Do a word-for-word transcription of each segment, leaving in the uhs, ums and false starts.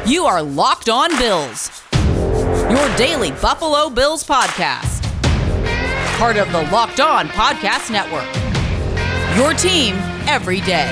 You are Locked On Bills, your daily Buffalo Bills podcast. Part of the Locked On Podcast Network, your team every day.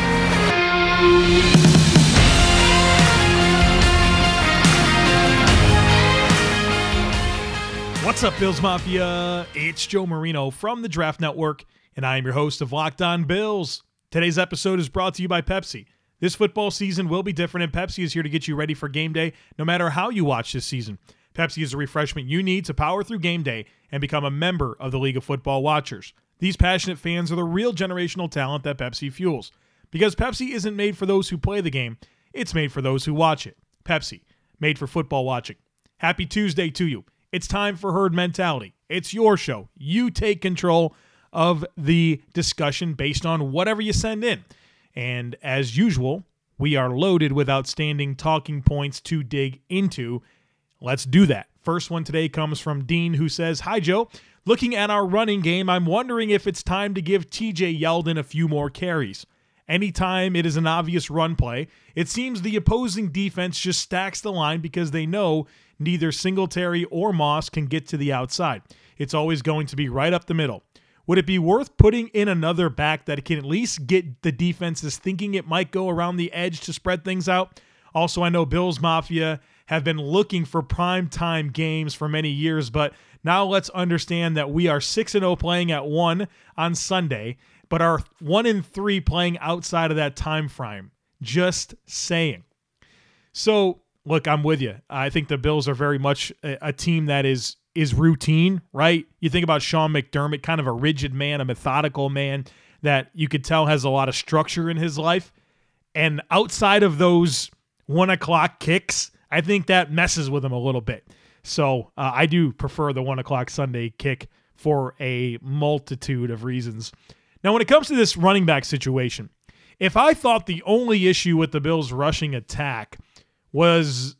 What's up, Bills Mafia? It's Joe Marino from the Draft Network, and I am your host of Locked On Bills. Today's episode is brought to you by Pepsi. This football season will be different, and Pepsi is here to get you ready for game day no matter how you watch this season. Pepsi is the refreshment you need to power through game day and become a member of the League of Football Watchers. These passionate fans are the real generational talent that Pepsi fuels. Because Pepsi isn't made for those who play the game, it's made for those who watch it. Pepsi, made for football watching. Happy Tuesday to you. It's time for Herd Mentality. It's your show. You take control of the discussion based on whatever you send in. And as usual, we are loaded with outstanding talking points to dig into. Let's do that. First one today comes from Dean, who says, "Hi, Joe. Looking at our running game, I'm wondering if it's time to give T J Yeldon a few more carries. Anytime it is an obvious run play, it seems the opposing defense just stacks the line because they know neither Singletary or Moss can get to the outside. It's always going to be right up the middle. Would it be worth putting in another back that can at least get the defenses thinking it might go around the edge to spread things out? Also, I know Bills Mafia have been looking for prime time games for many years, but now let's understand that we are six and oh playing at one on Sunday, but are one and three playing outside of that time frame. Just saying." So, look, I'm with you. I think the Bills are very much a, a team that is is routine, right? You think about Sean McDermott, kind of a rigid man, a methodical man that you could tell has a lot of structure in his life. And outside of those one o'clock kicks, I think that messes with him a little bit. So uh, I do prefer the one o'clock Sunday kick for a multitude of reasons. Now, when it comes to this running back situation, if I thought the only issue with the Bills' rushing attack was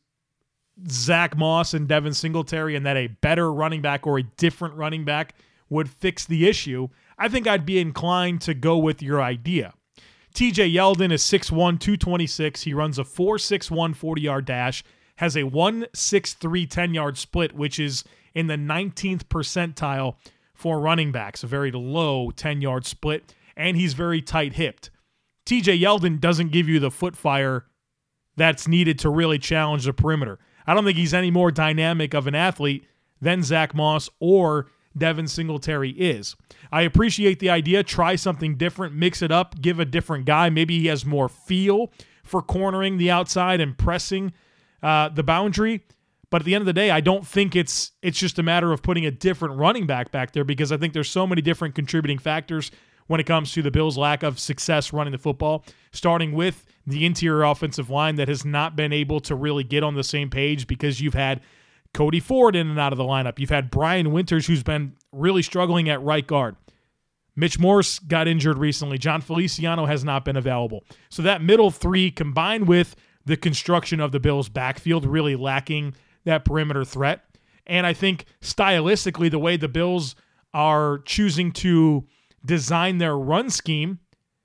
Zach Moss and Devin Singletary and that a better running back or a different running back would fix the issue, I think I'd be inclined to go with your idea. T J Yeldon is six one, two twenty-six. He runs a four six one forty-yard dash, has a one six three ten-yard split, which is in the nineteenth percentile for running backs, a very low ten-yard split, and he's very tight-hipped. T J Yeldon doesn't give you the foot fire that's needed to really challenge the perimeter. I don't think he's any more dynamic of an athlete than Zach Moss or Devin Singletary is. I appreciate the idea. Try something different, mix it up, give a different guy. Maybe he has more feel for cornering the outside and pressing uh, the boundary. But at the end of the day, I don't think it's it's just a matter of putting a different running back back there, because I think there's so many different contributing factors when it comes to the Bills' lack of success running the football, starting with the interior offensive line that has not been able to really get on the same page because you've had Cody Ford in and out of the lineup. You've had Brian Winters, who's been really struggling at right guard. Mitch Morse got injured recently. John Feliciano has not been available. So that middle three, combined with the construction of the Bills' backfield, really lacking that perimeter threat. And I think stylistically, the way the Bills are choosing to design their run scheme,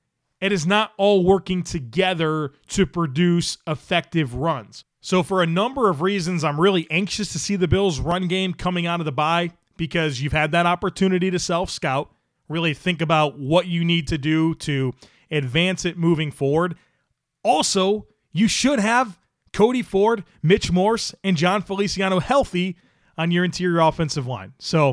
it is not all working together to produce effective runs. So for a number of reasons, I'm really anxious to see the Bills' run game coming out of the bye, because you've had that opportunity to self-scout, really think about what you need to do to advance it moving forward. Also, you should have Cody Ford, Mitch Morse, and John Feliciano healthy on your interior offensive line. So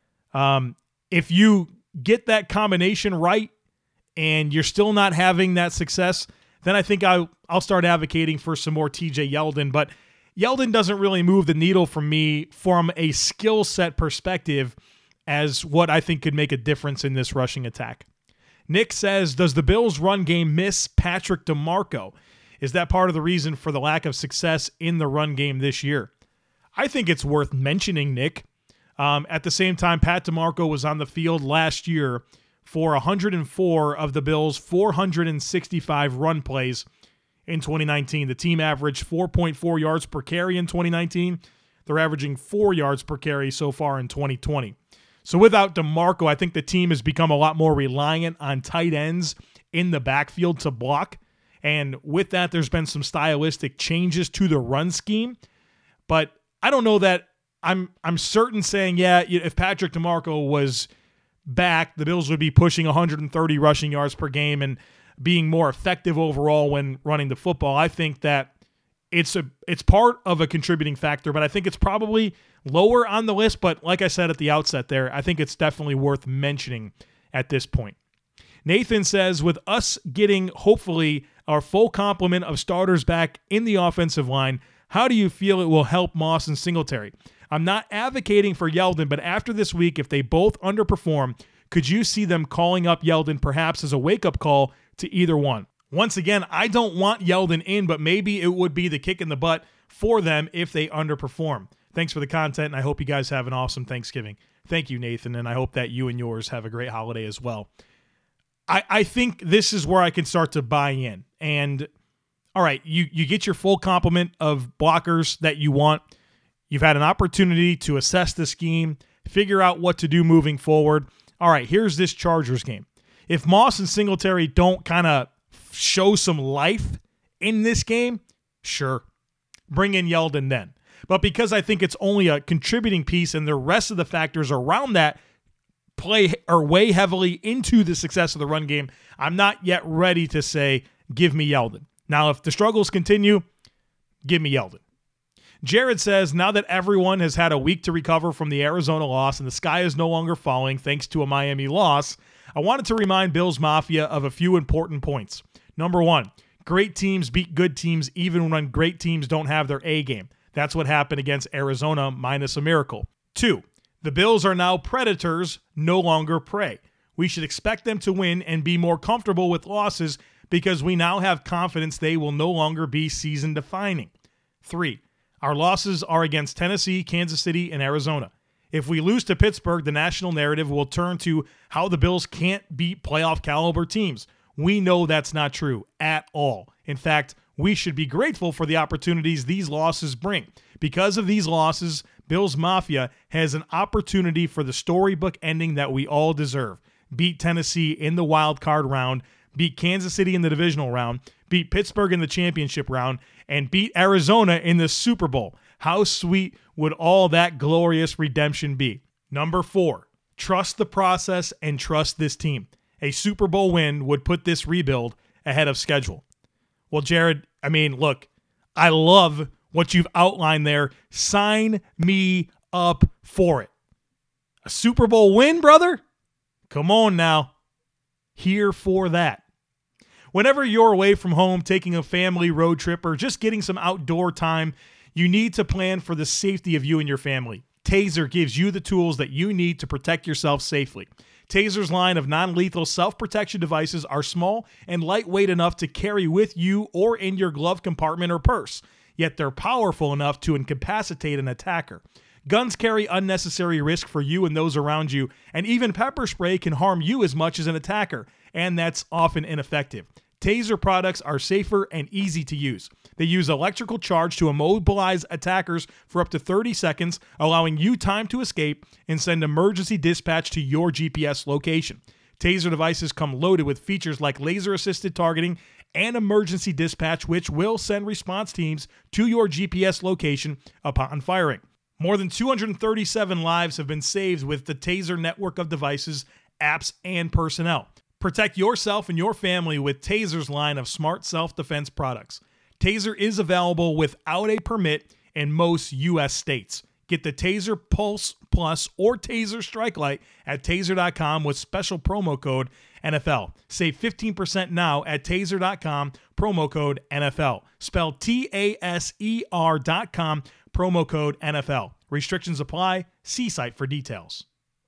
um, if you get that combination right and you're still not having that success, then I think I, I'll start advocating for some more T J Yeldon. But Yeldon doesn't really move the needle for me from a skill set perspective as what I think could make a difference in this rushing attack. Nick says, does the Bills' run game miss Patrick DeMarco? Is that part of the reason for the lack of success in the run game this year? I think it's worth mentioning, Nick. Um, at the same time, Pat DeMarco was on the field last year for one hundred four of the Bills' four hundred sixty-five run plays in twenty nineteen. The team averaged four point four yards per carry in twenty nineteen. They're averaging four yards per carry so far in twenty twenty. So without DeMarco, I think the team has become a lot more reliant on tight ends in the backfield to block. And with that, there's been some stylistic changes to the run scheme. But I don't know that I'm I'm certain saying, yeah, if Patrick DeMarco was back, the Bills would be pushing one hundred thirty rushing yards per game and being more effective overall when running the football. I think that it's a it's part of a contributing factor, but I think it's probably lower on the list. But like I said at the outset there, I think it's definitely worth mentioning at this point. Nathan says, with us getting, hopefully, our full complement of starters back in the offensive line, how do you feel it will help Moss and Singletary? I'm not advocating for Yeldon, but after this week, if they both underperform, could you see them calling up Yeldon perhaps as a wake-up call to either one? Once again, I don't want Yeldon in, but maybe it would be the kick in the butt for them if they underperform. Thanks for the content, and I hope you guys have an awesome Thanksgiving. Thank you, Nathan, and I hope that you and yours have a great holiday as well. I, I think this is where I can start to buy in. And, all right, you, you get your full complement of blockers that you want. You've had an opportunity to assess the scheme, figure out what to do moving forward. All right, here's this Chargers game. If Moss and Singletary don't kind of show some life in this game, sure, bring in Yeldon then. But because I think it's only a contributing piece and the rest of the factors around that play or weigh heavily into the success of the run game, I'm not yet ready to say, give me Yeldon. Now, if the struggles continue, give me Yeldon. Jared says, now that everyone has had a week to recover from the Arizona loss and the sky is no longer falling thanks to a Miami loss, I wanted to remind Bills Mafia of a few important points. Number one, great teams beat good teams even when great teams don't have their A game. That's what happened against Arizona minus a miracle. Two, the Bills are now predators, no longer prey. We should expect them to win and be more comfortable with losses because we now have confidence they will no longer be season-defining. Three, our losses are against Tennessee, Kansas City, and Arizona. If we lose to Pittsburgh, the national narrative will turn to how the Bills can't beat playoff-caliber teams. We know that's not true at all. In fact, we should be grateful for the opportunities these losses bring. Because of these losses, Bills Mafia has an opportunity for the storybook ending that we all deserve. Beat Tennessee in the wild card round, beat Kansas City in the divisional round, beat Pittsburgh in the championship round, and beat Arizona in the Super Bowl. How sweet would all that glorious redemption be? Number four, trust the process and trust this team. A Super Bowl win would put this rebuild ahead of schedule. Well, Jared, I mean, look, I love what you've outlined there. Sign me up for it. A Super Bowl win, brother? Come on now. Here for that. Whenever you're away from home, taking a family road trip, or just getting some outdoor time, you need to plan for the safety of you and your family. Taser gives you the tools that you need to protect yourself safely. Taser's line of non-lethal self-protection devices are small and lightweight enough to carry with you or in your glove compartment or purse, yet they're powerful enough to incapacitate an attacker. Guns carry unnecessary risk for you and those around you, and even pepper spray can harm you as much as an attacker, and that's often ineffective. Taser products are safer and easy to use. They use electrical charge to immobilize attackers for up to thirty seconds, allowing you time to escape and send emergency dispatch to your G P S location. Taser devices come loaded with features like laser-assisted targeting and emergency dispatch, which will send response teams to your G P S location upon firing. More than two hundred thirty-seven lives have been saved with the Taser network of devices, apps, and personnel. Protect yourself and your family with Taser's line of smart self-defense products. Taser is available without a permit in most U S states. Get the Taser Pulse Plus or Taser Strike Light at taser dot com with special promo code N F L. Save fifteen percent now at taser dot com, promo code N F L. Spell T A S E R dot com, promo code N F L. Restrictions apply. See site for details.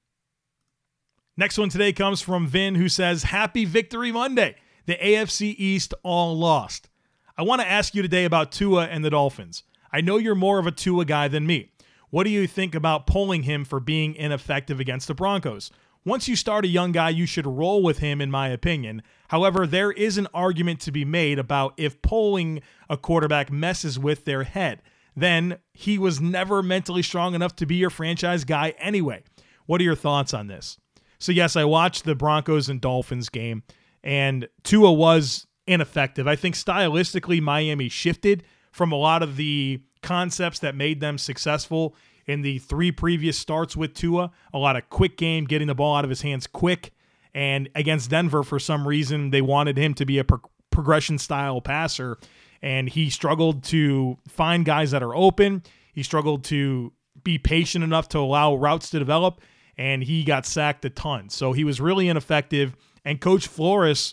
Next one today comes from Vin, who says, Happy Victory Monday. The A F C East all lost. I want to ask you today about Tua and the Dolphins. I know you're more of a Tua guy than me. What do you think about pulling him for being ineffective against the Broncos? Once you start a young guy, you should roll with him, in my opinion. However, there is an argument to be made about if pulling a quarterback messes with their head. Then he was never mentally strong enough to be your franchise guy anyway. What are your thoughts on this? So yes, I watched the Broncos and Dolphins game, and Tua was ineffective. I think stylistically, Miami shifted from a lot of the concepts that made them successful in the three previous starts with Tua. A lot of quick game, getting the ball out of his hands quick. And against Denver, for some reason, they wanted him to be a pro- progression-style passer, and he struggled to find guys that are open. He struggled to be patient enough to allow routes to develop, and he got sacked a ton. So he was really ineffective, and Coach Flores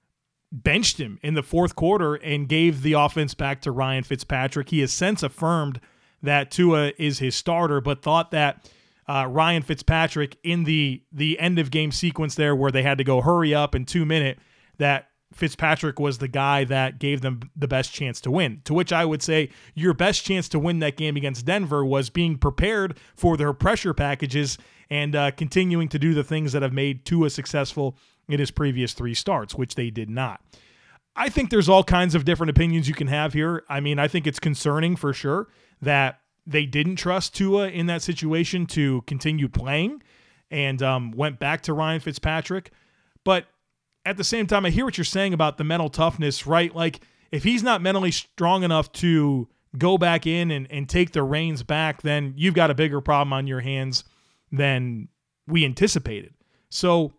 benched him in the fourth quarter and gave the offense back to Ryan Fitzpatrick. He has since affirmed that Tua is his starter, but thought that uh, Ryan Fitzpatrick in the the end of game sequence there where they had to go hurry up in two minutes, that Fitzpatrick was the guy that gave them the best chance to win. To which I would say your best chance to win that game against Denver was being prepared for their pressure packages and uh, continuing to do the things that have made Tua successful in his previous three starts, which they did not. I think there's all kinds of different opinions you can have here. I mean, I think it's concerning for sure that they didn't trust Tua in that situation to continue playing and um, went back to Ryan Fitzpatrick. But at the same time, I hear what you're saying about the mental toughness, right? Like, if he's not mentally strong enough to go back in and, and take the reins back, then you've got a bigger problem on your hands than we anticipated. So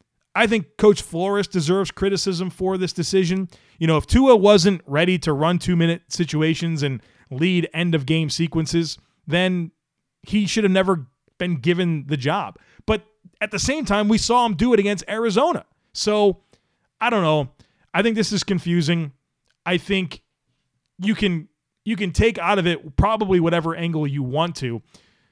I think Coach Flores deserves criticism for this decision. You know, if Tua wasn't ready to run two-minute situations and lead end-of-game sequences, then he should have never been given the job. But at the same time, we saw him do it against Arizona. So, I don't know. I think this is confusing. I think you can you can take out of it probably whatever angle you want to.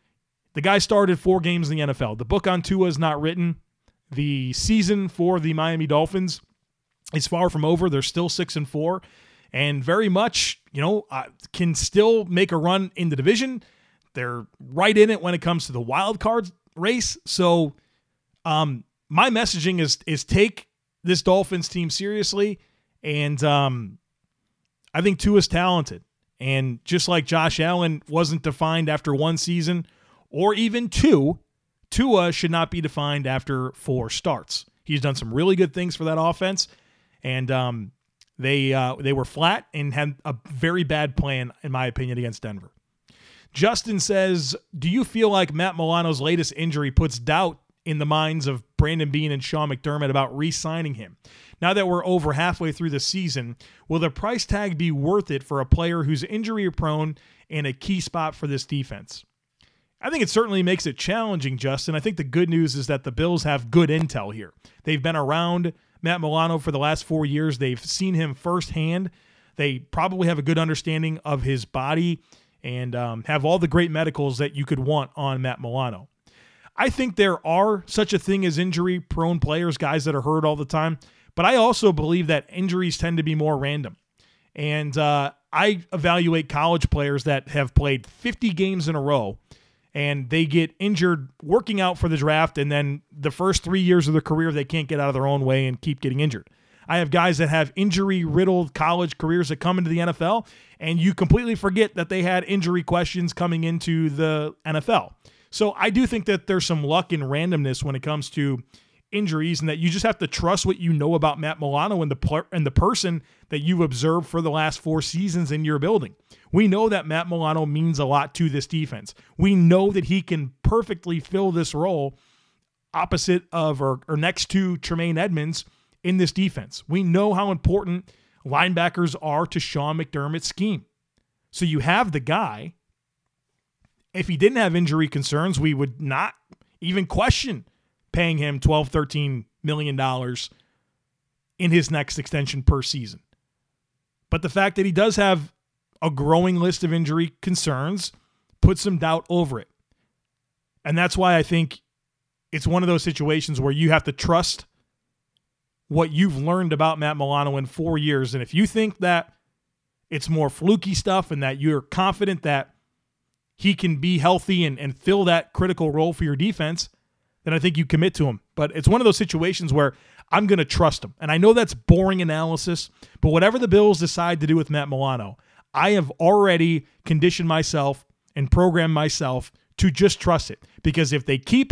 The guy started four games in the N F L. The book on Tua is not written. The season for the Miami Dolphins is far from over. They're still six and four, and very much, you know, uh, can still make a run in the division. They're right in it when it comes to the wild card race. So, um. My messaging is is take this Dolphins team seriously, and um, I think Tua's talented. And just like Josh Allen wasn't defined after one season or even two, Tua should not be defined after four starts. He's done some really good things for that offense, and um, they uh, they were flat and had a very bad plan, in my opinion, against Denver. Justin says, do you feel like Matt Milano's latest injury puts doubt in the minds of Brandon Beane and Sean McDermott about re-signing him? Now that we're over halfway through the season, will the price tag be worth it for a player who's injury-prone and a key spot for this defense? I think it certainly makes it challenging, Justin. I think the good news is that the Bills have good intel here. They've been around Matt Milano for the last four years. They've seen him firsthand. They probably have a good understanding of his body and um, have all the great medicals that you could want on Matt Milano. I think there are such a thing as injury-prone players, guys that are hurt all the time, but I also believe that injuries tend to be more random. And uh, I evaluate college players that have played fifty games in a row, and they get injured working out for the draft, and then the first three years of their career, they can't get out of their own way and keep getting injured. I have guys that have injury-riddled college careers that come into the N F L, and you completely forget that they had injury questions coming into the N F L. So I do think that there's some luck and randomness when it comes to injuries, and that you just have to trust what you know about Matt Milano and the pl- and the person that you've observed for the last four seasons in your building. We know that Matt Milano means a lot to this defense. We know that he can perfectly fill this role opposite of or, or next to Tremaine Edmunds in this defense. We know how important linebackers are to Sean McDermott's scheme. So you have the guy. If he didn't have injury concerns, we would not even question paying him twelve, thirteen million dollars in his next extension per season. But the fact that he does have a growing list of injury concerns puts some doubt over it. And that's why I think it's one of those situations where you have to trust what you've learned about Matt Milano in four years. And if you think that it's more fluky stuff and that you're confident that he can be healthy and, and fill that critical role for your defense, then I think you commit to him. But it's one of those situations where I'm going to trust him. And I know that's boring analysis, but whatever the Bills decide to do with Matt Milano, I have already conditioned myself and programmed myself to just trust it. Because if they keep him,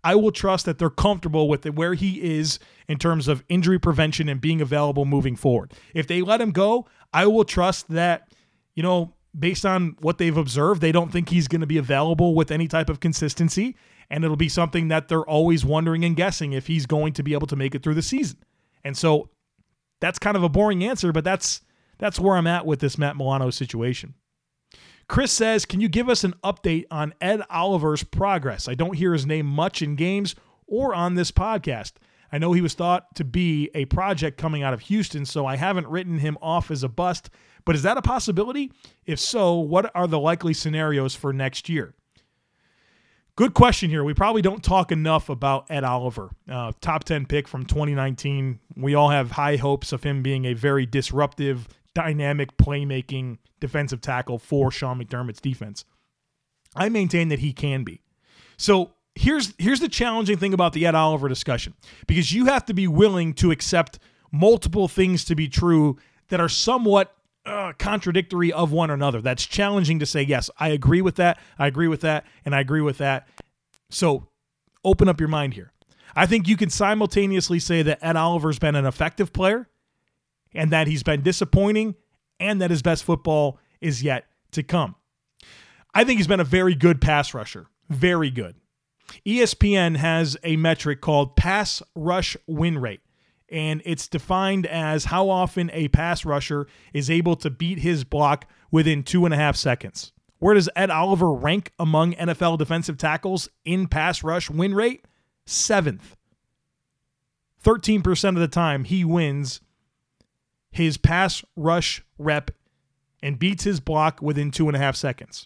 I will trust that they're comfortable with it, where he is in terms of injury prevention and being available moving forward. If they let him go, I will trust that, you know, based on what they've observed, they don't think he's going to be available with any type of consistency, and it'll be something that they're always wondering and guessing if he's going to be able to make it through the season. And so that's kind of a boring answer, but that's that's where I'm at with this Matt Milano situation. Chris says, can you give us an update on Ed Oliver's progress? I don't hear his name much in games or on this podcast. I know he was thought to be a project coming out of Houston, so I haven't written him off as a bust, but is that a possibility? If so, what are the likely scenarios for next year? Good question here. We probably don't talk enough about Ed Oliver, uh, top ten pick from twenty nineteen. We all have high hopes of him being a very disruptive, dynamic, playmaking defensive tackle for Sean McDermott's defense. I maintain that he can be. So here's here's the challenging thing about the Ed Oliver discussion, because you have to be willing to accept multiple things to be true that are somewhat uh, contradictory of one another. That's challenging to say, yes, I agree with that, I agree with that, and I agree with that. So open up your mind here. I think you can simultaneously say that Ed Oliver's been an effective player and that he's been disappointing and that his best football is yet to come. I think he's been a very good pass rusher. Very good. E S P N has a metric called pass rush win rate, and it's defined as how often a pass rusher is able to beat his block within two and a half seconds. Where does Ed Oliver rank among N F L defensive tackles in pass rush win rate? Seventh. thirteen percent of the time he wins his pass rush rep and beats his block within two and a half seconds.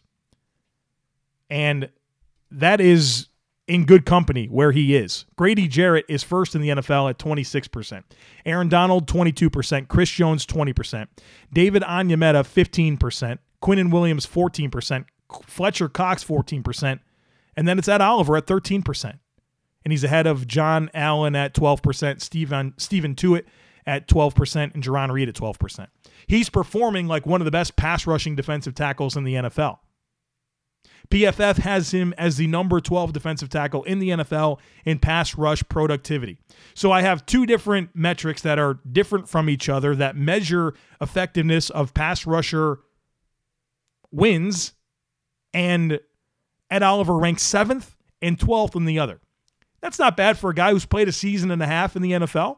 And that is in good company where he is. Grady Jarrett is first in the N F L at twenty-six percent. Aaron Donald, twenty-two percent. Chris Jones, twenty percent. David Onyemata, fifteen percent. Quinnen Williams, fourteen percent. Fletcher Cox, fourteen percent. And then it's Ed Oliver at thirteen percent. And he's ahead of John Allen at twelve percent, Steven, Steven Tuitt at twelve percent, and Jarran Reed at twelve percent. He's performing like one of the best pass rushing defensive tackles in the N F L. P F F has him as the number twelve defensive tackle in the N F L in pass rush productivity. So I have two different metrics that are different from each other that measure effectiveness of pass rusher wins, and Ed Oliver ranks seventh and twelfth in the other. That's not bad for a guy who's played a season and a half in the N F L.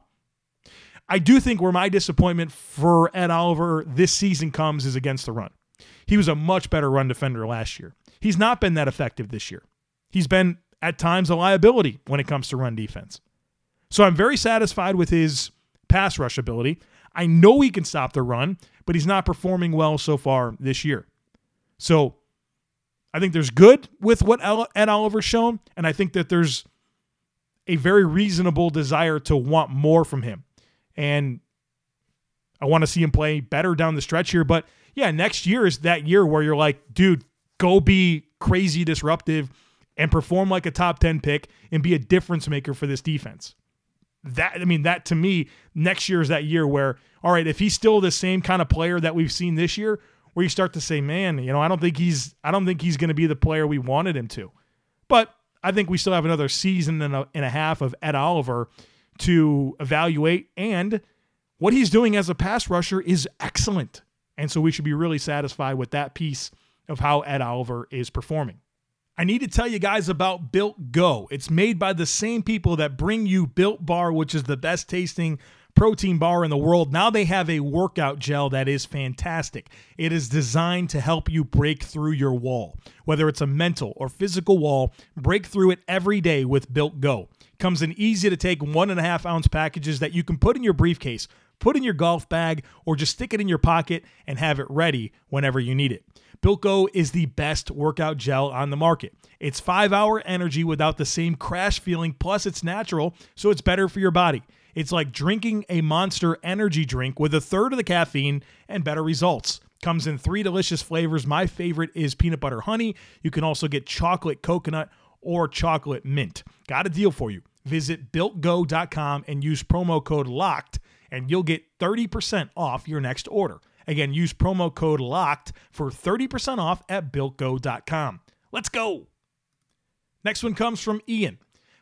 I do think where my disappointment for Ed Oliver this season comes is against the run. He was a much better run defender last year. He's not been that effective this year. He's been, at times, a liability when it comes to run defense. So I'm very satisfied with his pass rush ability. I know he can stop the run, but he's not performing well so far this year. So I think there's good with what Ed Oliver's shown, and I think that there's a very reasonable desire to want more from him. And I want to see him play better down the stretch here. But yeah, next year is that year where you're like, dude, go be crazy disruptive and perform like a top ten pick and be a difference maker for this defense. That, I mean, that to me, next year is that year where, all right, if he's still the same kind of player that we've seen this year, where you start to say, man, you know, I don't think he's, I don't think he's going to be the player we wanted him to. But I think we still have another season and a, and a half of Ed Oliver to evaluate, and what he's doing as a pass rusher is excellent. And so we should be really satisfied with that piece of how Ed Oliver is performing. I need to tell you guys about Built Go. It's made by the same people that bring you Built Bar, which is the best tasting protein bar in the world. Now they have a workout gel that is fantastic. It is designed to help you break through your wall. Whether it's a mental or physical wall, break through it every day with Built Go. Comes in easy to take one and a half ounce packages that you can put in your briefcase, put in your golf bag, or just stick it in your pocket and have it ready whenever you need it. Built Go is the best workout gel on the market. It's five hour energy without the same crash feeling, plus it's natural, so it's better for your body. It's like drinking a Monster energy drink with a third of the caffeine and better results. Comes in three delicious flavors. My favorite is peanut butter honey. You can also get chocolate coconut or chocolate mint. Got a deal for you. Visit built go dot com and use promo code LOCKED, and you'll get thirty percent off your next order. Again, use promo code LOCKED for thirty percent off at built go dot com. Let's go. Next one comes from Ian.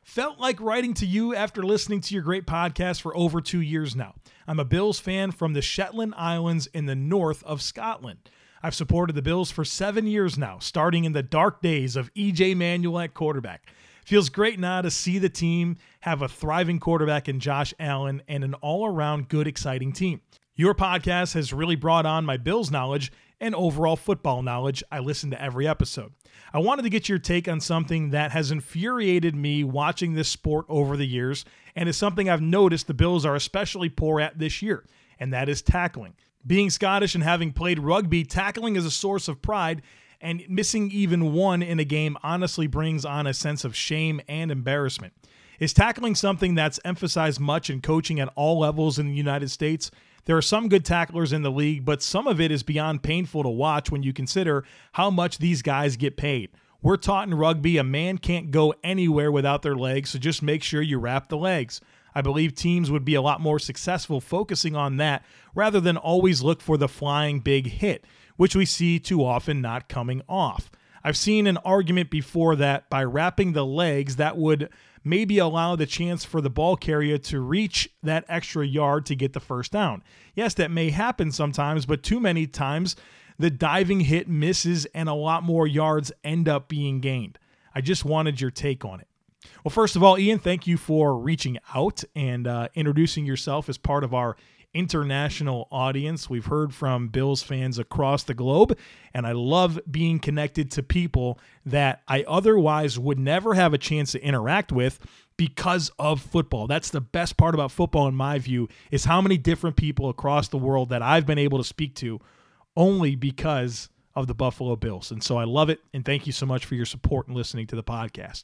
Felt like writing to you after listening to your great podcast for over two years now. I'm a Bills fan from the Shetland Islands in the north of Scotland. I've supported the Bills for seven years now, starting in the dark days of E J Manuel at quarterback. Feels great now to see the team have a thriving quarterback in Josh Allen and an all-around good, exciting team. Your podcast has really brought on my Bills knowledge and overall football knowledge. I listen to every episode. I wanted to get your take on something that has infuriated me watching this sport over the years, and is something I've noticed the Bills are especially poor at this year, and that is tackling. Being Scottish and having played rugby, tackling is a source of pride, and missing even one in a game honestly brings on a sense of shame and embarrassment. Is tackling something that's emphasized much in coaching at all levels in the United States? There are some good tacklers in the league, but some of it is beyond painful to watch when you consider how much these guys get paid. We're taught in rugby a man can't go anywhere without their legs, so just make sure you wrap the legs. I believe teams would be a lot more successful focusing on that rather than always look for the flying big hit, which we see too often not coming off. I've seen an argument before that by wrapping the legs, that would maybe allow the chance for the ball carrier to reach that extra yard to get the first down. Yes, that may happen sometimes, but too many times the diving hit misses and a lot more yards end up being gained. I just wanted your take on it. Well, first of all, Ian, thank you for reaching out and uh, introducing yourself as part of our international audience. We've heard from Bills fans across the globe, and I love being connected to people that I otherwise would never have a chance to interact with because of football. That's the best part about football, in my view, is how many different people across the world that I've been able to speak to only because of the Buffalo Bills. And so I love it, and thank you so much for your support and listening to the podcast.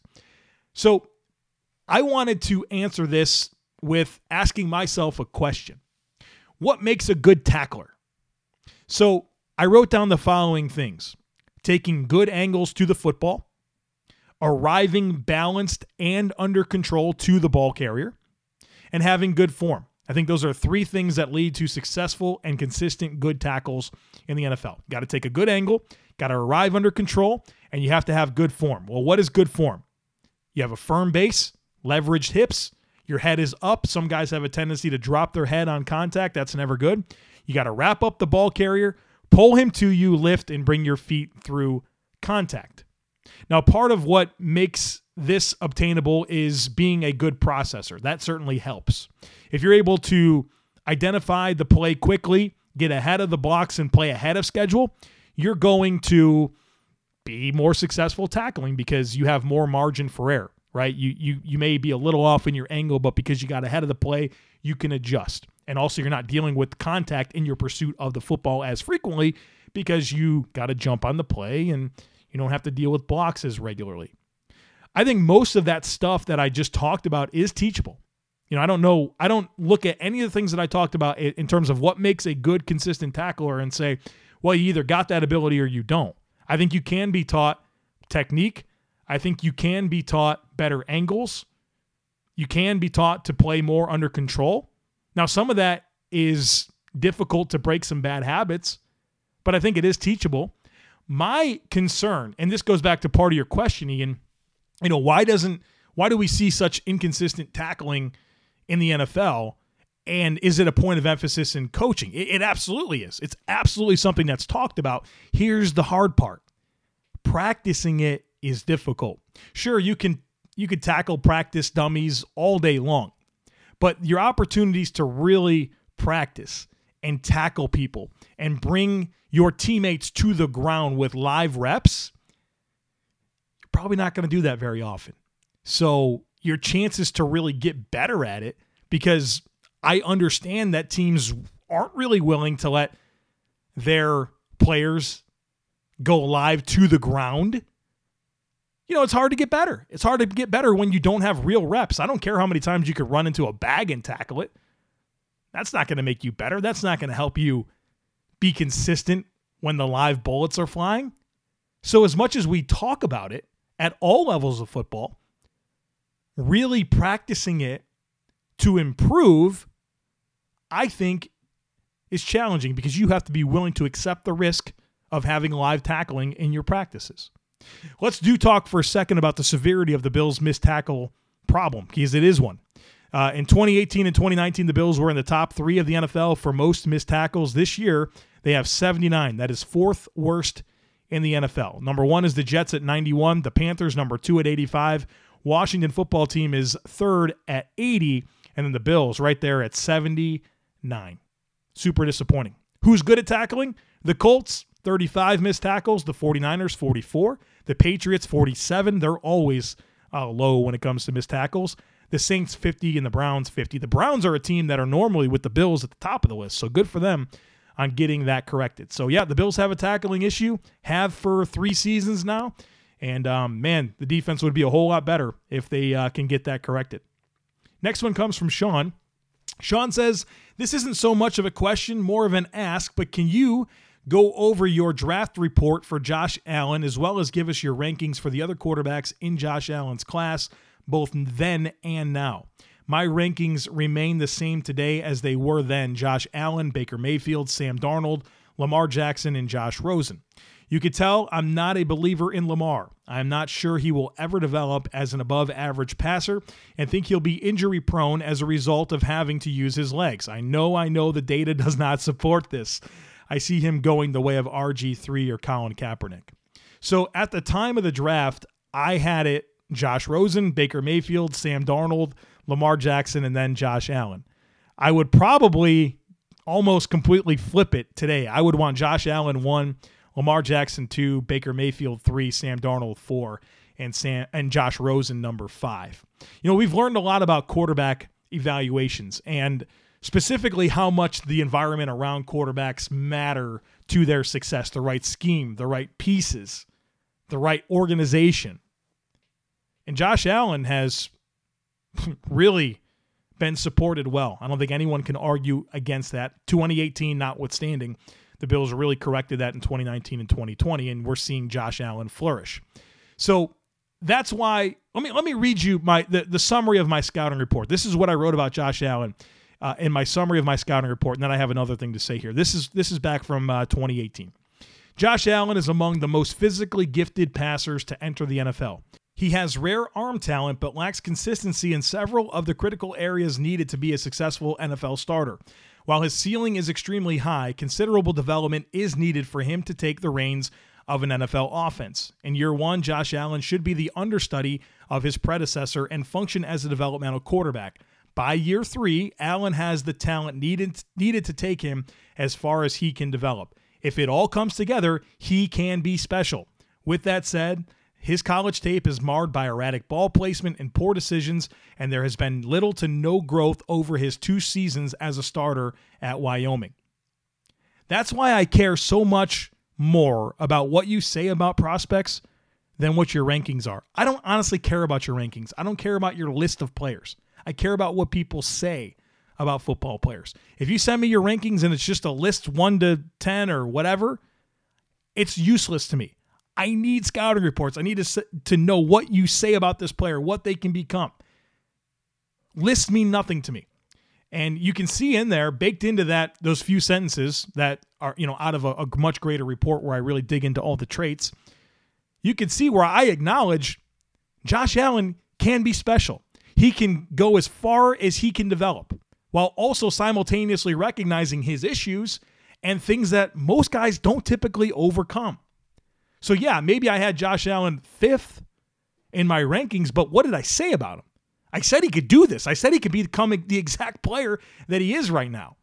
So I wanted to answer this with asking myself a question. What makes a good tackler? So I wrote down the following things: taking good angles to the football, arriving balanced and under control to the ball carrier, and having good form. I think those are three things that lead to successful and consistent good tackles in the N F L. Got to take a good angle, got to arrive under control, and you have to have good form. Well, what is good form? You have a firm base, leveraged hips, your head is up. Some guys have a tendency to drop their head on contact. That's never good. You got to wrap up the ball carrier, pull him to you, lift, and bring your feet through contact. Now, part of what makes this obtainable is being a good processor. That certainly helps. If you're able to identify the play quickly, get ahead of the blocks, and play ahead of schedule, you're going to be more successful tackling because you have more margin for error. Right? You you you may be a little off in your angle, but because you got ahead of the play, you can adjust. And also you're not dealing with contact in your pursuit of the football as frequently because you got to jump on the play and you don't have to deal with blocks as regularly. I think most of that stuff that I just talked about is teachable. You know, I don't know, I don't look at any of the things that I talked about in terms of what makes a good, consistent tackler and say, well, you either got that ability or you don't. I think you can be taught technique. I think you can be taught better angles. You can be taught to play more under control. Now, some of that is difficult to break some bad habits, but I think it is teachable. My concern, and this goes back to part of your question, Ian, you know, why doesn't, why do we see such inconsistent tackling in the N F L? And is it a point of emphasis in coaching? It, it absolutely is. It's absolutely something that's talked about. Here's the hard part. Practicing it is difficult. Sure, you can you could tackle practice dummies all day long, but your opportunities to really practice and tackle people and bring your teammates to the ground with live reps, you're probably not going to do that very often. So your chances to really get better at it, because I understand that teams aren't really willing to let their players go live to the ground. You know, it's hard to get better. It's hard to get better when you don't have real reps. I don't care how many times you could run into a bag and tackle it. That's not going to make you better. That's not going to help you be consistent when the live bullets are flying. So as much as we talk about it at all levels of football, really practicing it to improve, I think, is challenging because you have to be willing to accept the risk of having live tackling in your practices. Let's do talk for a second about the severity of the Bills' missed tackle problem, because it is one. Uh, in twenty eighteen and twenty nineteen, the Bills were in the top three of the N F L for most missed tackles. This year, they have seventy-nine. That is fourth worst in the N F L. Number one is the Jets at ninety-one. The Panthers, number two at eighty-five. Washington football team is third at eighty. And then the Bills right there at seventy-nine. Super disappointing. Who's good at tackling? The Colts, thirty-five missed tackles. The 49ers, forty-four. The Patriots, forty-seven. They're always uh, low when it comes to missed tackles. The Saints, fifty, and the Browns, fifty. The Browns are a team that are normally with the Bills at the top of the list, so good for them on getting that corrected. So, yeah, the Bills have a tackling issue, have for three seasons now, and, um, man, the defense would be a whole lot better if they uh, can get that corrected. Next one comes from Sean. Sean says, this isn't so much of a question, more of an ask, but can you go over your draft report for Josh Allen as well as give us your rankings for the other quarterbacks in Josh Allen's class, both then and now? My rankings remain the same today as they were then. Josh Allen, Baker Mayfield, Sam Darnold, Lamar Jackson, and Josh Rosen. You could tell I'm not a believer in Lamar. I'm not sure he will ever develop as an above-average passer and think he'll be injury-prone as a result of having to use his legs. I know, I know the data does not support this. I see him going the way of R G three or Colin Kaepernick. So at the time of the draft, I had it Josh Rosen, Baker Mayfield, Sam Darnold, Lamar Jackson, and then Josh Allen. I would probably almost completely flip it today. I would want Josh Allen one, Lamar Jackson two, Baker Mayfield three, Sam Darnold four, and Sam and Josh Rosen number five. You know, we've learned a lot about quarterback evaluations and specifically how much the environment around quarterbacks matter to their success, the right scheme, the right pieces, the right organization. And Josh Allen has really been supported well. I don't think anyone can argue against that. twenty eighteen notwithstanding, the Bills really corrected that in twenty nineteen and twenty twenty, and we're seeing Josh Allen flourish. So that's why, let me let me read you my the, the summary of my scouting report. This is what I wrote about Josh Allen uh, in my summary of my scouting report, and then I have another thing to say here. This is this is back from uh, twenty eighteen. Josh Allen is among the most physically gifted passers to enter the N F L. He has rare arm talent but lacks consistency in several of the critical areas needed to be a successful N F L starter. While his ceiling is extremely high, considerable development is needed for him to take the reins of an N F L offense. In year one, Josh Allen should be the understudy of his predecessor and function as a developmental quarterback. By year three, Allen has the talent needed, needed to take him as far as he can develop. If it all comes together, he can be special. With that said, his college tape is marred by erratic ball placement and poor decisions, and there has been little to no growth over his two seasons as a starter at Wyoming. That's why I care so much more about what you say about prospects than what your rankings are. I don't honestly care about your rankings. I don't care about your list of players. I care about what people say about football players. If you send me your rankings and it's just a list one to ten or whatever, it's useless to me. I need scouting reports. I need to, to know what you say about this player, what they can become. Lists mean nothing to me. And you can see in there, baked into that, those few sentences that are, you know, out of a, a much greater report where I really dig into all the traits, you can see where I acknowledge Josh Allen can be special. He can go as far as he can develop while also simultaneously recognizing his issues and things that most guys don't typically overcome. So yeah, maybe I had Josh Allen fifth in my rankings, but what did I say about him? I said he could do this. I said he could become the exact player that he is right now.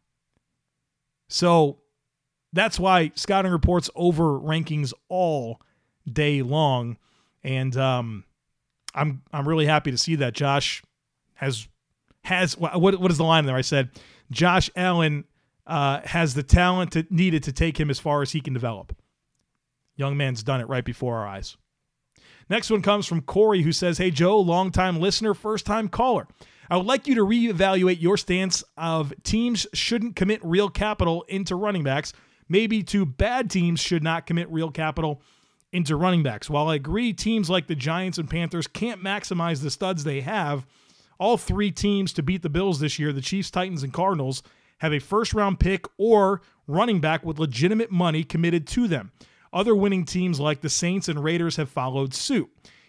So that's why scouting reports over rankings all day long. And um, I'm I'm really happy to see that Josh has has what what is the line there? I said Josh Allen uh, has the talent to, needed to take him as far as he can develop. Young man's done it right before our eyes. Next one comes from Corey, who says, hey, Joe, longtime listener, first-time caller. I would like you to reevaluate your stance of teams shouldn't commit real capital into running backs. Maybe two bad teams should not commit real capital into running backs. While I agree teams like the Giants and Panthers can't maximize the studs they have, all three teams to beat the Bills this year, the Chiefs, Titans, and Cardinals, have a first-round pick or running back with legitimate money committed to them. Other winning teams like the Saints and Raiders have followed suit.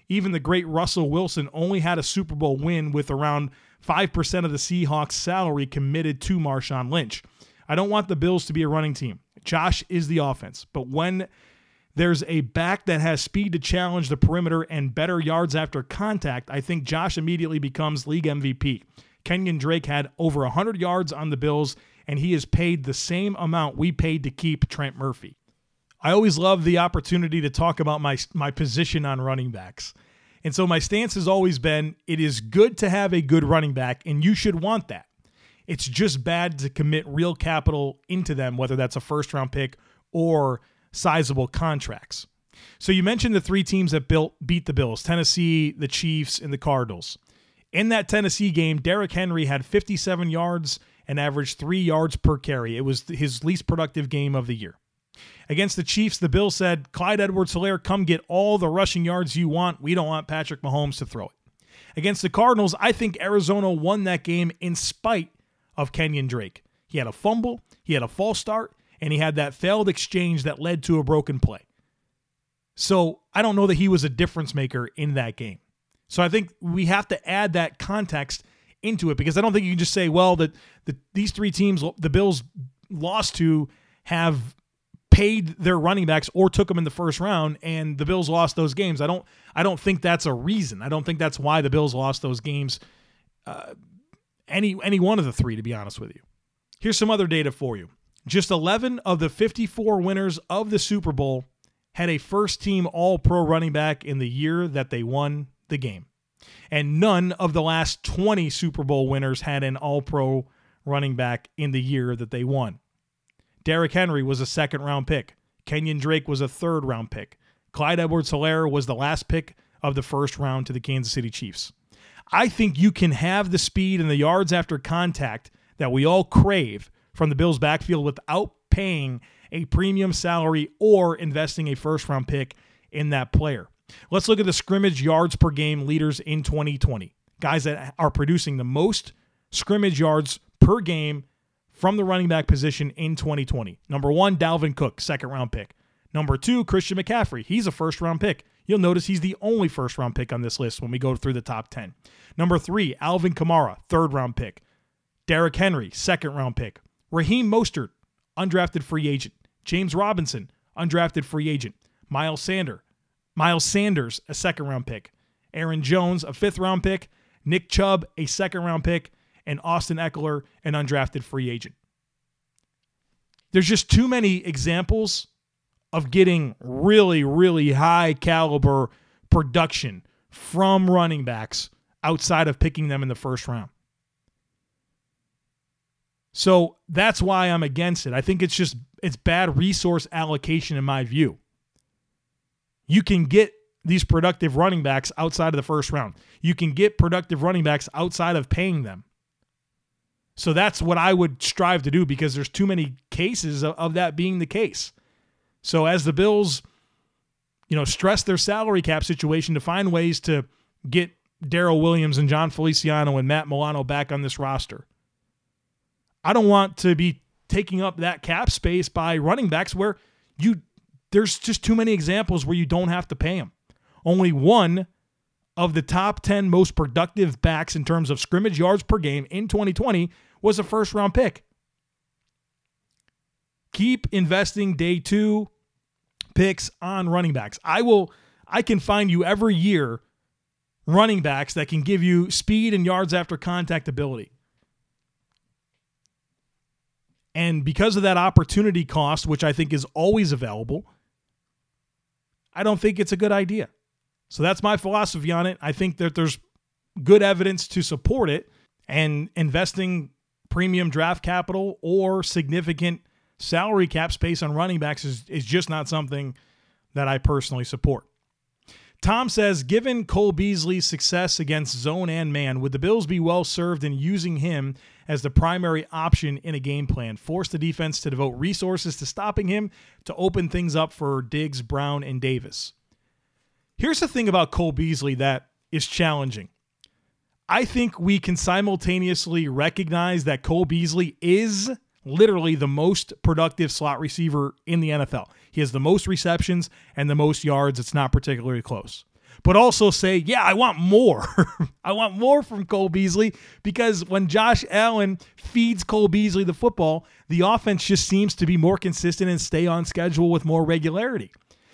Even the great Russell Wilson only had a Super Bowl win with around five percent of the Seahawks' salary committed to Marshawn Lynch. I don't want the Bills to be a running team. Josh is the offense. But when there's a back that has speed to challenge the perimeter and better yards after contact, I think Josh immediately becomes league M V P. Kenyon Drake had over one hundred yards on the Bills, and he is paid the same amount we paid to keep Trent Murphy. I always love the opportunity to talk about my, my position on running backs. And so my stance has always been, it is good to have a good running back, and you should want that. It's just bad to commit real capital into them, whether that's a first-round pick or sizable contracts. So you mentioned the three teams that built, beat the Bills, Tennessee, the Chiefs, and the Cardinals. In that Tennessee game, Derrick Henry had fifty-seven yards and averaged three yards per carry. It was his least productive game of the year. Against the Chiefs, the Bills said, Clyde Edwards-Helaire, come get all the rushing yards you want. We don't want Patrick Mahomes to throw it. Against the Cardinals, I think Arizona won that game in spite of Kenyon Drake. He had a fumble, he had a false start, and he had that failed exchange that led to a broken play. So I don't know that he was a difference maker in that game. So I think we have to add that context into it, because I don't think you can just say, well, that the, these three teams the Bills lost to have paid their running backs or took them in the first round, and the Bills lost those games. I don't I don't think that's a reason. I don't think that's why the Bills lost those games, uh, any any one of the three, to be honest with you. Here's some other data for you. Just eleven of the fifty-four winners of the Super Bowl had a first-team All-Pro running back in the year that they won the game. And none of the last twenty Super Bowl winners had an All-Pro running back in the year that they won. Derrick Henry was a second-round pick. Kenyon Drake was a third-round pick. Clyde Edwards-Helaire was the last pick of the first round to the Kansas City Chiefs. I think you can have the speed and the yards after contact that we all crave from the Bills' backfield without paying a premium salary or investing a first-round pick in that player. Let's look at the scrimmage yards per game leaders in twenty twenty. Guys that are producing the most scrimmage yards per game from the running back position in twenty twenty. Number one, Dalvin Cook, second-round pick. Number two, Christian McCaffrey. He's a first-round pick. You'll notice he's the only first-round pick on this list when we go through the top ten. Number three, Alvin Kamara, third-round pick. Derrick Henry, second-round pick. Raheem Mostert, undrafted free agent. James Robinson, undrafted free agent. Miles Sanders, Miles Sanders, a second-round pick. Aaron Jones, a fifth-round pick. Nick Chubb, a second-round pick. And Austin Eckler, an undrafted free agent. There's just too many examples of getting really, really high caliber production from running backs outside of picking them in the first round. So that's why I'm against it. I think it's just, it's bad resource allocation in my view. You can get these productive running backs outside of the first round. You can get productive running backs outside of paying them. So that's what I would strive to do, because there's too many cases of, of that being the case. So as the Bills, you know, stress their salary cap situation to find ways to get Darrell Williams and John Feliciano and Matt Milano back on this roster, I don't want to be taking up that cap space by running backs where you there's just too many examples where you don't have to pay them. Only one of the top ten most productive backs in terms of scrimmage yards per game in twenty twenty was a first-round pick. Keep investing day two picks on running backs. I will. I can find you every year running backs that can give you speed and yards after contact ability. And because of that opportunity cost, which I think is always available, I don't think it's a good idea. So that's my philosophy on it. I think that there's good evidence to support it, and investing premium draft capital or significant salary cap space on running backs is, is just not something that I personally support. Tom says, given Cole Beasley's success against zone and man, would the Bills be well served in using him as the primary option in a game plan? Force the defense to devote resources to stopping him to open things up for Diggs, Brown, and Davis. Here's the thing about Cole Beasley that is challenging. I think we can simultaneously recognize that Cole Beasley is literally the most productive slot receiver in the N F L. He has the most receptions and the most yards. It's not particularly close. but also say, yeah, I want more. I want more from Cole Beasley, because when Josh Allen feeds Cole Beasley the football, the offense just seems to be more consistent and stay on schedule with more regularity.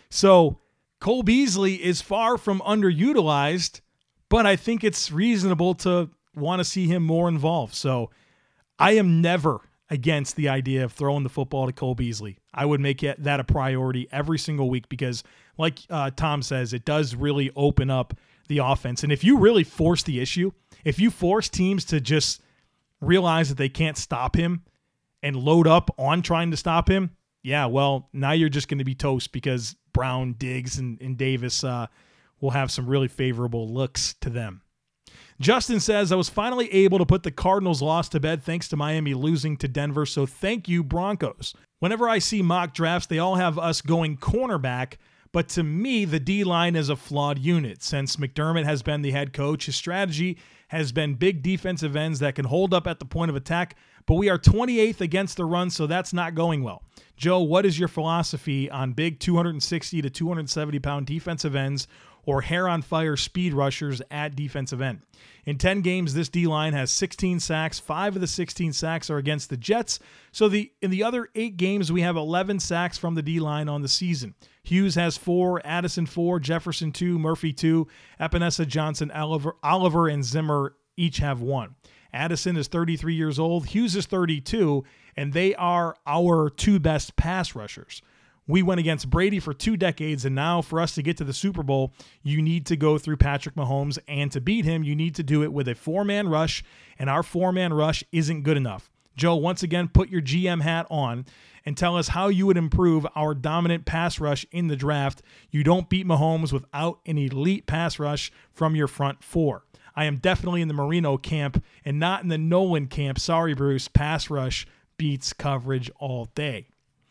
So Cole Beasley is far from underutilized, but I think it's reasonable to want to see him more involved. So I am never against the idea of throwing the football to Cole Beasley. I would make it, that a priority every single week, because like uh, Tom says, it does really open up the offense. And if you really force the issue, if you force teams to just realize that they can't stop him and load up on trying to stop him, yeah, well, now you're just going to be toast, because Brown, Diggs, and, and Davis uh, will have some really favorable looks to them. Justin says, I was finally able to put the Cardinals' loss to bed thanks to Miami losing to Denver, so thank you, Broncos. Whenever I see mock drafts, they all have us going cornerback, but to me, the D-line is a flawed unit. Since McDermott has been the head coach, his strategy has been big defensive ends that can hold up at the point of attack, but we are twenty-eighth against the run, so that's not going well. Joe, what is your philosophy on big two sixty to two seventy pound defensive ends or hair-on-fire speed rushers at defensive end? In ten games, this D-line has sixteen sacks. Five of the sixteen sacks are against the Jets. So the in the other eight games, we have eleven sacks from the D-line on the season. Hughes has four, Addison four, Jefferson two, Murphy two, Epinesa, Johnson, Oliver, Oliver, and Zimmer each have one. Addison is thirty-three years old. Hughes is thirty-two, and they are our two best pass rushers. We went against Brady for two decades, and now for us to get to the Super Bowl, you need to go through Patrick Mahomes, and to beat him, you need to do it with a four-man rush, and our four-man rush isn't good enough. Joe, once again, put your G M hat on and tell us how you would improve our dominant pass rush in the draft. You don't beat Mahomes without an elite pass rush from your front four. I am definitely in the Marino camp and not in the Nolan camp. Sorry, Bruce. Pass rush beats coverage all day.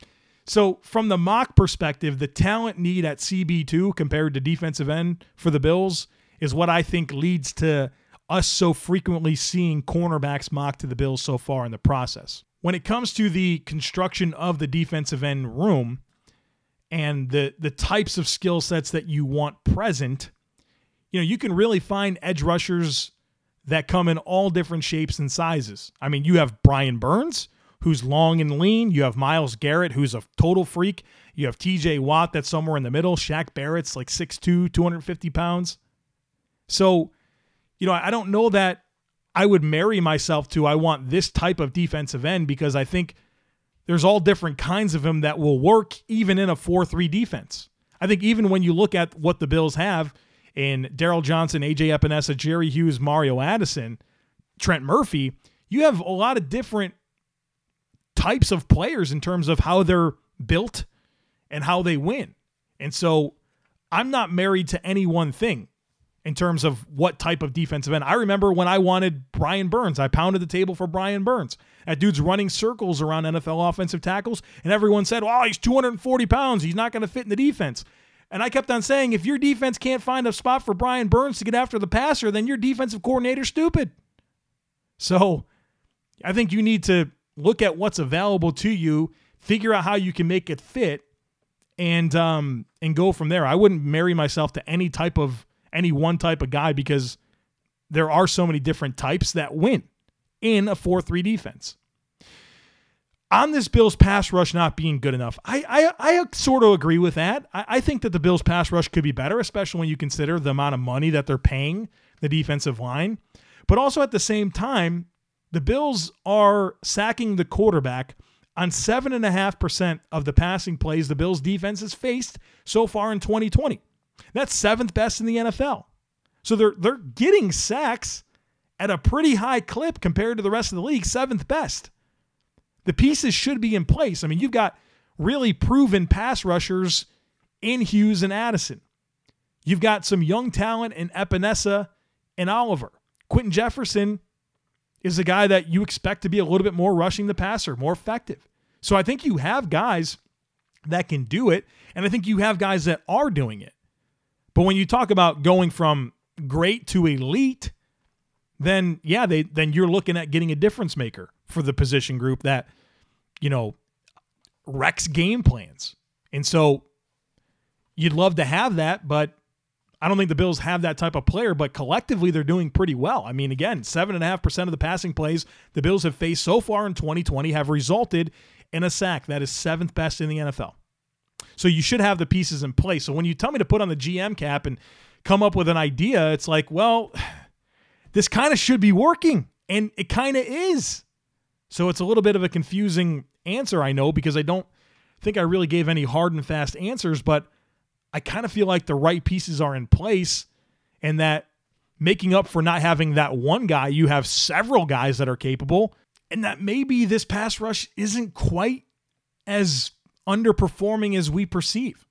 So from the mock perspective, the talent need at C B two compared to defensive end for the Bills is what I think leads to us so frequently seeing cornerbacks mocked to the Bills so far in the process. When it comes to the construction of the defensive end room and the, the types of skill sets that you want present, you know, you can really find edge rushers that come in all different shapes and sizes. I mean, you have Brian Burns, who's long and lean. You have Myles Garrett, who's a total freak. You have T J Watt, that's somewhere in the middle. Shaq Barrett's like six two, two hundred fifty pounds. So, you know, I don't know that I would marry myself to, I want this type of defensive end, because I think there's all different kinds of them that will work even in a four three defense. I think even when you look at what the Bills have in Darryl Johnson, A J Epinesa, Jerry Hughes, Mario Addison, Trent Murphy, you have a lot of different types of players in terms of how they're built and how they win. And so I'm not married to any one thing in terms of what type of defensive end. I remember when I wanted Brian Burns, I pounded the table for Brian Burns. That dude's running circles around N F L offensive tackles, and everyone said, oh, he's two hundred forty pounds. He's not going to fit in the defense. And I kept on saying, if your defense can't find a spot for Brian Burns to get after the passer, then your defensive coordinator's stupid. So I think you need to look at what's available to you, figure out how you can make it fit, and um, and go from there. I wouldn't marry myself to any type of any one type of guy, because there are so many different types that win in a four three defense. On this Bills pass rush not being good enough, I I, I sort of agree with that. I, I think that the Bills pass rush could be better, especially when you consider the amount of money that they're paying the defensive line. But also at the same time, the Bills are sacking the quarterback on seven point five percent of the passing plays the Bills defense has faced so far in twenty twenty. That's seventh best in the N F L. So they're they're getting sacks at a pretty high clip compared to the rest of the league, seventh best. The pieces should be in place. I mean, you've got really proven pass rushers in Hughes and Addison. You've got some young talent in Epinesa and Oliver. Quentin Jefferson is a guy that you expect to be a little bit more rushing the passer, more effective. So I think you have guys that can do it, and I think you have guys that are doing it. But when you talk about going from great to elite, then yeah, they then you're looking at getting a difference maker for the position group that, you know, wrecks game plans. And so you'd love to have that, but I don't think the Bills have that type of player, but collectively they're doing pretty well. I mean, again, seven point five percent of the passing plays the Bills have faced so far in twenty twenty have resulted in a sack. That is seventh best in the N F L. So you should have the pieces in place. So when you tell me to put on the G M cap and come up with an idea, it's like, well, this kind of should be working, and it kind of is. So it's a little bit of a confusing answer, I know, because I don't think I really gave any hard and fast answers, but I kind of feel like the right pieces are in place, and that making up for not having that one guy, you have several guys that are capable, and that maybe this pass rush isn't quite as underperforming as we perceive.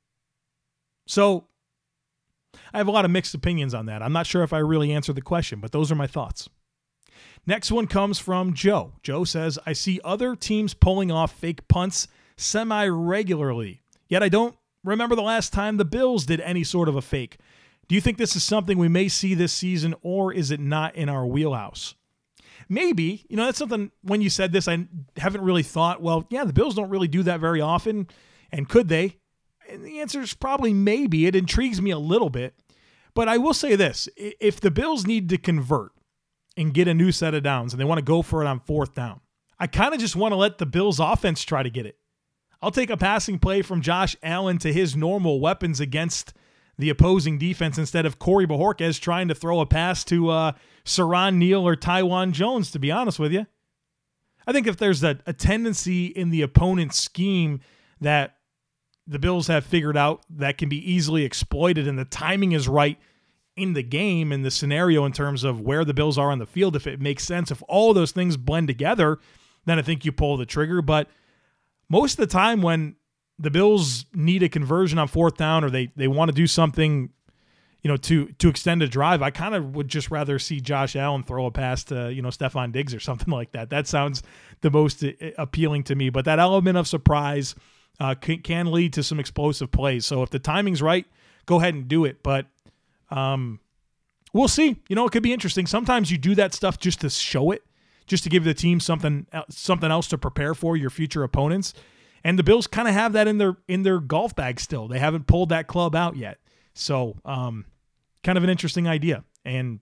So I have a lot of mixed opinions on that. I'm not sure if I really answered the question, but those are my thoughts. Next one comes from Joe. Joe says, I see other teams pulling off fake punts semi-regularly, yet I don't remember the last time the Bills did any sort of a fake. Do you think this is something we may see this season, or is it not in our wheelhouse? Maybe. You know, that's something, when you said this, I haven't really thought, well, yeah, the Bills don't really do that very often, and could they? And the answer is probably maybe. It intrigues me a little bit. But I will say this, if the Bills need to convert and get a new set of downs, and they want to go for it on fourth down, I kind of just want to let the Bills offense try to get it. I'll take a passing play from Josh Allen to his normal weapons against the opposing defense instead of Corey Bojorquez trying to throw a pass to uh, Saran Neal or Taiwan Jones, to be honest with you. I think if there's a, a tendency in the opponent's scheme that the Bills have figured out that can be easily exploited, and the timing is right in the game and the scenario in terms of where the Bills are on the field, if it makes sense, if all those things blend together, then I think you pull the trigger. But most of the time when the Bills need a conversion on fourth down, or they they want to do something, you know, to to extend a drive, I kind of would just rather see Josh Allen throw a pass to, you know, Stephon Diggs or something like that. That sounds the most appealing to me. But that element of surprise uh, can, can lead to some explosive plays. So if the timing's right, go ahead and do it. But um, we'll see. You know, it could be interesting. Sometimes you do that stuff just to show it, just to give the team something something else to prepare for your future opponents. And the Bills kind of have that in their in their golf bag still. They haven't pulled that club out yet. So um, kind of an interesting idea. And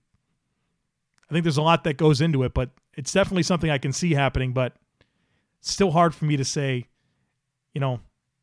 I think there's a lot that goes into it, but it's definitely something I can see happening. But it's still hard for me to say, you know,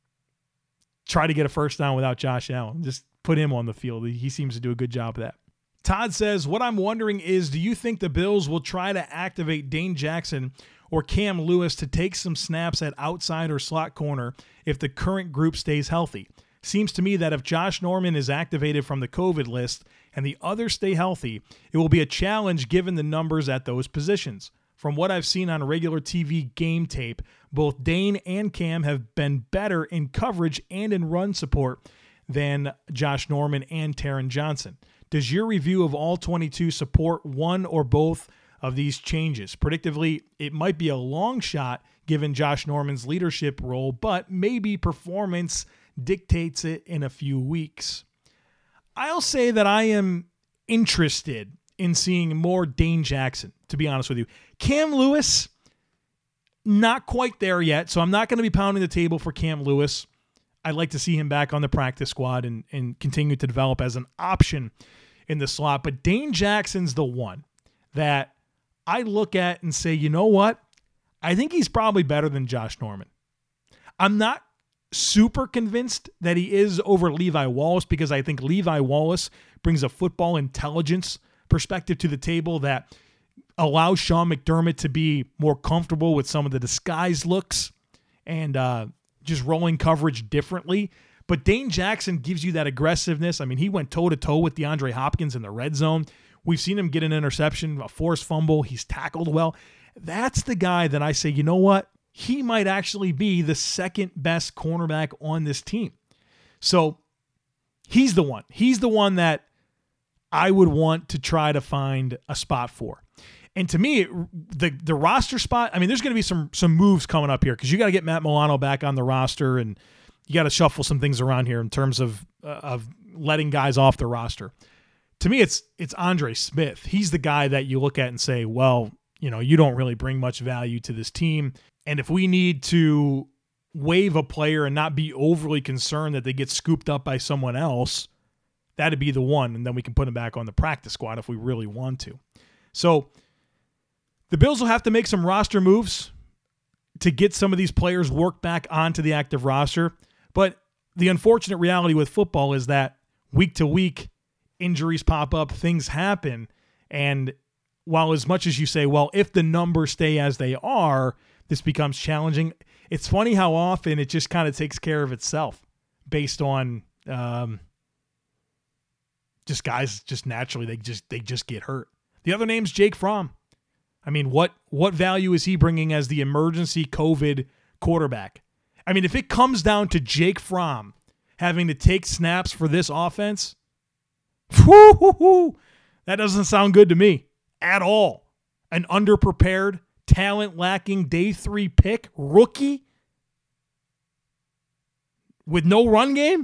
try to get a first down without Josh Allen. Just put him on the field. He seems to do a good job of that. Todd says, what I'm wondering is, do you think the Bills will try to activate Dane Jackson or Cam Lewis to take some snaps at outside or slot corner if the current group stays healthy? Seems to me that if Josh Norman is activated from the COVID list and the others stay healthy, it will be a challenge given the numbers at those positions. From what I've seen on regular T V game tape, both Dane and Cam have been better in coverage and in run support than Josh Norman and Taron Johnson. Does your review of all twenty-two support one or both of these changes? Predictively, it might be a long shot given Josh Norman's leadership role, but maybe performance dictates it in a few weeks. I'll say that I am interested in seeing more Dane Jackson, to be honest with you. Cam Lewis, not quite there yet, so I'm not going to be pounding the table for Cam Lewis. I'd like to see him back on the practice squad and, and continue to develop as an option in the slot. But Dane Jackson's the one that I look at and say, you know what? I think he's probably better than Josh Norman. I'm not super convinced that he is over Levi Wallace, because I think Levi Wallace brings a football intelligence perspective to the table that allows Sean McDermott to be more comfortable with some of the disguised looks and uh, just rolling coverage differently. But Dane Jackson gives you that aggressiveness. I mean, he went toe-to-toe with DeAndre Hopkins in the red zone. We've seen him get an interception, a forced fumble. He's tackled well. That's the guy that I say, you know what? He might actually be the second best cornerback on this team. So he's the one. He's the one that I would want to try to find a spot for. And to me, the the roster spot, I mean, there's going to be some some moves coming up here, because you got to get Matt Milano back on the roster, and you got to shuffle some things around here in terms of uh, of letting guys off the roster. To me, it's it's Andre Smith. He's the guy that you look at and say, well, you know, you don't really bring much value to this team. And if we need to waive a player and not be overly concerned that they get scooped up by someone else, that'd be the one, and then we can put him back on the practice squad if we really want to. So the Bills will have to make some roster moves to get some of these players worked back onto the active roster. But the unfortunate reality with football is that week to week, injuries pop up, things happen. And while as much as you say, well, if the numbers stay as they are, this becomes challenging. It's funny how often it just kind of takes care of itself based on um, just guys just naturally, they just they just get hurt. The other name's Jake Fromm. I mean, what what value is he bringing as the emergency COVID quarterback? I mean, if it comes down to Jake Fromm having to take snaps for this offense, whoo, that doesn't sound good to me at all. An underprepared, talent-lacking day three pick, rookie with no run game?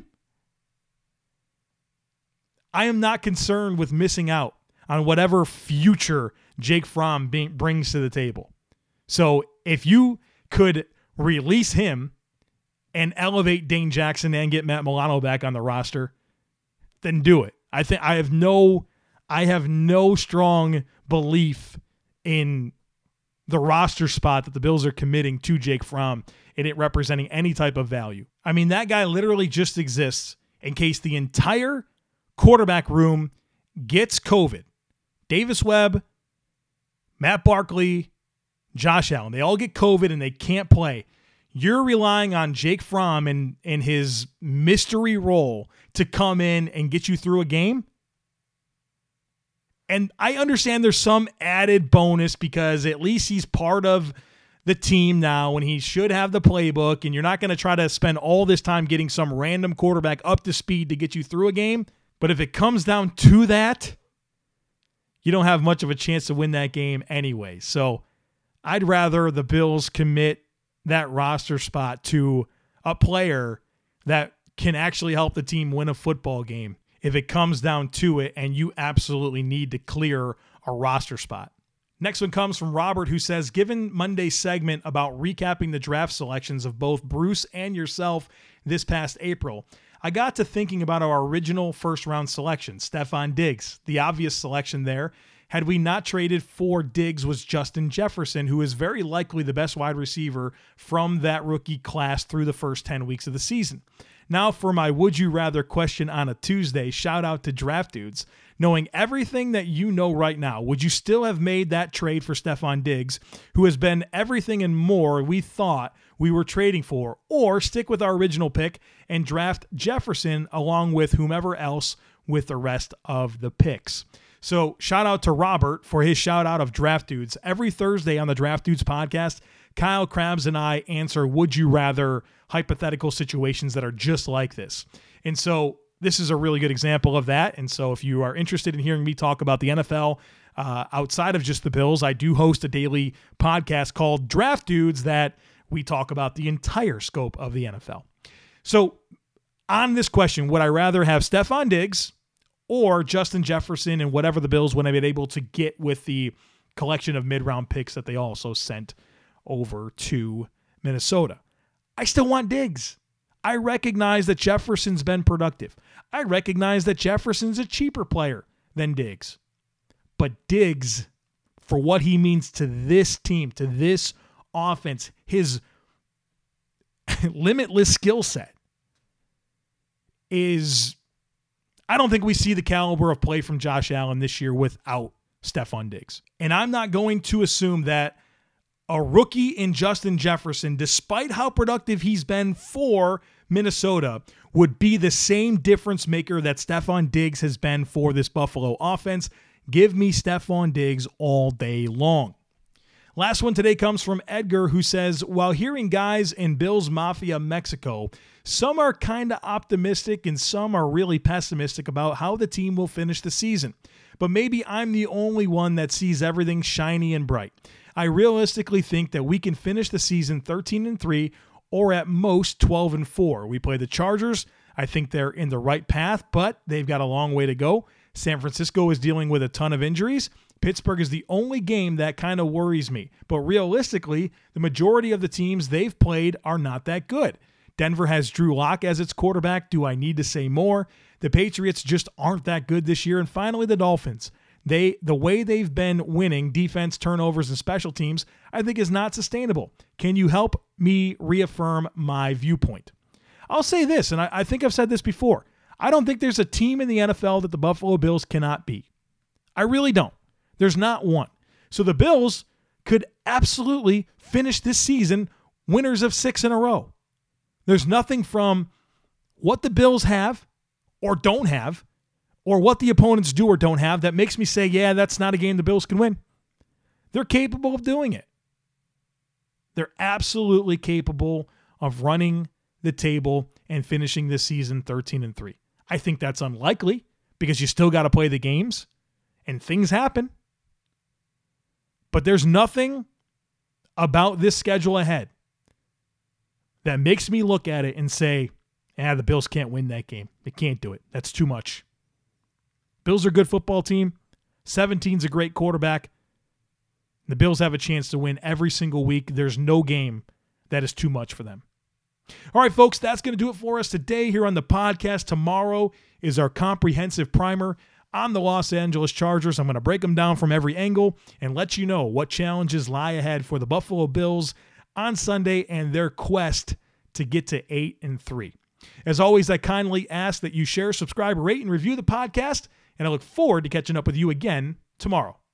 I am not concerned with missing out on whatever future Jake Fromm being, brings to the table. So if you could release him and elevate Dane Jackson and get Matt Milano back on the roster, then do it. I think I have no, I have no strong belief in the roster spot that the Bills are committing to Jake Fromm and it representing any type of value. I mean, that guy literally just exists in case the entire quarterback room gets COVID. Davis Webb, Matt Barkley, Josh Allen, they all get COVID and they can't play. You're relying on Jake Fromm and, and his mystery role to come in and get you through a game? And I understand there's some added bonus because at least he's part of the team now and he should have the playbook, and you're not going to try to spend all this time getting some random quarterback up to speed to get you through a game. But if it comes down to that, you don't have much of a chance to win that game anyway. So I'd rather the Bills commit that roster spot to a player that can actually help the team win a football game if it comes down to it and you absolutely need to clear a roster spot. Next one comes from Robert, who says, given Monday's segment about recapping the draft selections of both Bruce and yourself this past April, I got to thinking about our original first-round selection, Stefon Diggs. The obvious selection there, had we not traded for Diggs, was Justin Jefferson, who is very likely the best wide receiver from that rookie class through the first ten weeks of the season. Now for my would you rather question on a Tuesday, shout out to Draft Dudes. Knowing everything that you know right now, would you still have made that trade for Stefon Diggs, who has been everything and more we thought we were trading for, or stick with our original pick and draft Jefferson along with whomever else with the rest of the picks? So shout out to Robert for his shout out of Draft Dudes. Every Thursday on the Draft Dudes podcast, Kyle Krabs and I answer would you rather hypothetical situations that are just like this. And so this is a really good example of that. And so if you are interested in hearing me talk about the N F L uh, outside of just the Bills, I do host a daily podcast called Draft Dudes that we talk about the entire scope of the N F L. So on this question, would I rather have Stefon Diggs or Justin Jefferson and whatever the Bills would have been able to get with the collection of mid-round picks that they also sent over to Minnesota? I still want Diggs. I recognize that Jefferson's been productive. I recognize that Jefferson's a cheaper player than Diggs. But Diggs, for what he means to this team, to this offense, his limitless skill set is, I don't think we see the caliber of play from Josh Allen this year without Stefon Diggs. And I'm not going to assume that a rookie in Justin Jefferson, despite how productive he's been for Minnesota, would be the same difference maker that Stefon Diggs has been for this Buffalo offense. Give me Stefon Diggs all day long. Last one today comes from Edgar, who says, while hearing guys in Bills Mafia Mexico, some are kind of optimistic and some are really pessimistic about how the team will finish the season. But maybe I'm the only one that sees everything shiny and bright. I realistically think that we can finish the season thirteen and three or at most twelve and four. We play the Chargers. I think they're in the right path, but they've got a long way to go. San Francisco is dealing with a ton of injuries. Pittsburgh is the only game that kind of worries me. But realistically, the majority of the teams they've played are not that good. Denver has Drew Lock as its quarterback. Do I need to say more? The Patriots just aren't that good this year. And finally, the Dolphins. They, the way they've been winning defense, turnovers, and special teams, I think is not sustainable. Can you help me reaffirm my viewpoint? I'll say this, and I, I think I've said this before. I don't think there's a team in the N F L that the Buffalo Bills cannot beat. I really don't. There's not one. So the Bills could absolutely finish this season winners of six in a row. There's nothing from what the Bills have or don't have or what the opponents do or don't have that makes me say, yeah, that's not a game the Bills can win. They're capable of doing it. They're absolutely capable of running the table and finishing this season thirteen and three. I think that's unlikely because you still got to play the games and things happen. But there's nothing about this schedule ahead that makes me look at it and say, ah, the Bills can't win that game. They can't do it. That's too much. Bills are a good football team. seventeen's a great quarterback. The Bills have a chance to win every single week. There's no game that is too much for them. All right, folks, that's going to do it for us today here on the podcast. Tomorrow is our comprehensive primer on the Los Angeles Chargers. I'm going to break them down from every angle and let you know what challenges lie ahead for the Buffalo Bills on Sunday and their quest to get to eight and three. As always, I kindly ask that you share, subscribe, rate, and review the podcast, and I look forward to catching up with you again tomorrow.